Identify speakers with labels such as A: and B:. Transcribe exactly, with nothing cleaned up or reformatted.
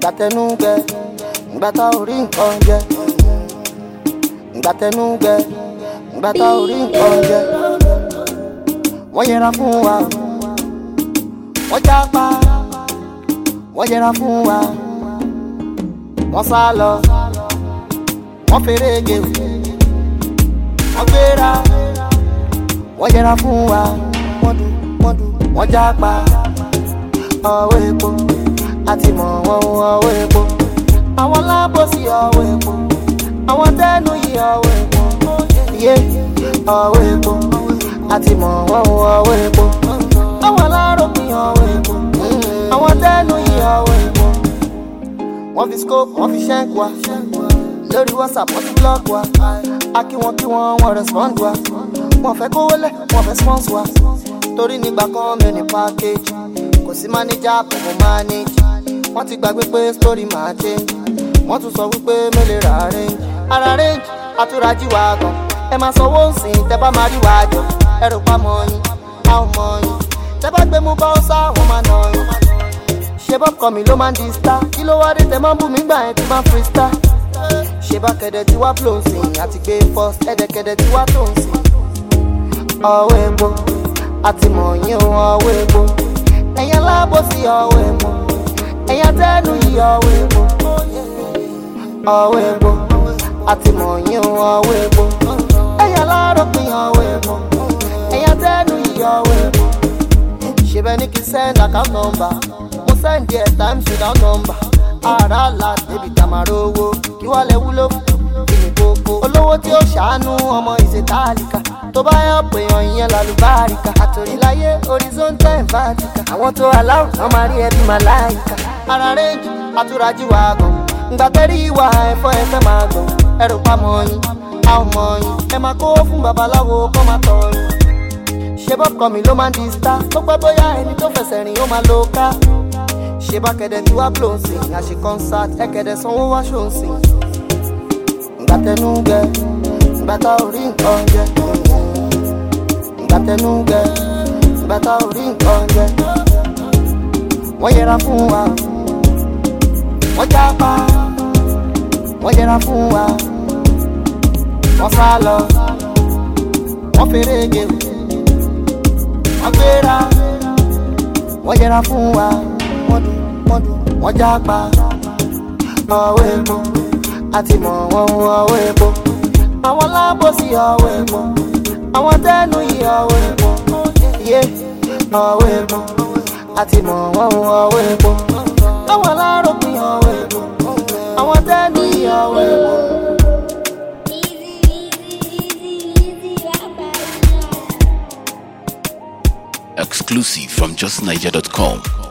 A: tẹnu gbẹ, ìgbà tá ò rí nǹkan jẹ. Ìgbà tẹnu gbẹ, ìgbà tá ò rí nǹkan jẹ. Wọ́n yẹra fún wa, wọ́n jápa, wọ́n yẹra fún wa. Wọ́n sá lọ, wọ́n ferege, wọ́n gbéra, wọ́n yẹra fún wa. Wọ́n dù, wọ́n dù, wọ́n jápa. Ọwọ́ epo, àti mọ̀ wọ́n ọwọ́ epo. Àwọn lábòsí ọwọ́ epo, àwọn tẹ́nu yìí ọwọ́ epo. Yé ọwọ́ epo, àti mọ̀ wọ́n ọwọ́ epo. Àwọn aláròpin ọwọ́ epo, àwọn tẹ́nu yìí ọwọ́ epo. Wọ́n fi scope, wọ́n fi ṣẹ́ǹkì wa. Lórí WhatsApp, wọ́n ti block wa. A kí wọn kí wọn, wọ́n respond wa. Wọ́n fẹ́ kówó lẹ̀, wọ́n fẹ́ sponsor wa. Torí nígbà kan mi ò ní package. Kò sí manager, kò mọ manage. Wọ́n ti gbàgbé pé story máa change. Wọ́n tún sọ wípé mélòó ra range. Ara range, àtúrájí wa gan. Ẹ máa sanwó nsìn, tẹ́ bá máa rí wa jọ. Ẹ rò pa mọ́ yín, a ò mọ̀ yín. Tẹ́ bá gbé mú bá ó sá, wọ́n máa nà yín. Ṣé bọ́ kọ́ mi ló máa ń di star? Kí ló wá dé tẹ́ máa ń bù mí gbà yẹn tí máa ń freestyle? Ṣé bá kẹ̀dẹ̀ tí wá flow sìn? Àti gbé first, ẹ̀dẹ̀kẹ̀dẹ̀ tí wá tó ń sìn. Ọwọ́ epo, àti mọ̀ yín o, ọwọ́ epo. Ẹ̀yàn lábòsí ọwọ́ epo, ẹ̀yàn tẹ́nu yìí ọwọ́ epo. Ọwọ́ epo, àti mọ̀ yín o, ọwọ́ epo. Ẹ̀yàn láròpin ọwọ́ epo, ẹ̀yàn tẹ́nu yìí ọwọ́ epo. Ṣé bẹ́ẹ̀ ni kí n send account number? Mo send there times without number. Ara la débi tamaro owó, kí wọ́n lè wúlò fún ìní gbogbo. Olówó tí ó ṣàánú ọmọ ìṣètàlíkà, tó bá yọ pé èèyàn ìyẹn lálùbáríkà. Àtòríláyé horizontal and vertical, àwọn tó aláwọ̀ náà máa rí ẹbí màláìka. Ara range, àtúrájí wa gan. Ngbà tẹ́rí ìwà ẹ̀fọ́ ẹ̀fẹ́ máa gbọ̀n. Ẹ rò pa mọ́ yín, a ò mọ̀ yín. Ẹ máa kó fún babaláwo kó máa tọ̀ yín. Ṣé bọ́ kọ́ mi ló máa ń di star? Tó pẹ́ bóyá ẹni tó fẹsẹ̀ rìn ó máa lo ká. Ṣé bá kẹ̀dẹ̀ tí wá blow sìn? Àṣe concert, ẹ kẹ̀dẹ̀ sanwó wá ṣó ń sìn. Ìgbà tẹnu gbẹ, ìgbà tá ò rí nǹkan jẹ. Ìgbà tẹnu gbẹ, ìgbà tá ò rí nǹkan jẹ. Wọ́n yẹra fún wa, wọ́n jápa, wọ́n yẹra fún wa. Wọ́n sá lọ, wọ́n ferege, wọ́n gbéra, wọ́n yẹra fún wa. Wọ́n dù, wọ́n dù, wọ́n jápa. Ọwọ́ epo, àti mọ̀ wọ́n ọwọ́ epo. Àwọn lábòsí ọwọ́ epo, àwọn tẹ́nu yìí ọwọ́ epo. Yé ọwọ́ epo, àti mọ̀ wọ́n ọwọ́ epo. Àwọn aláròpin ọwọ́ epo, àwọn tẹ́nu yìí ọwọ́ epo.
B: Exclusive from just niger dot com.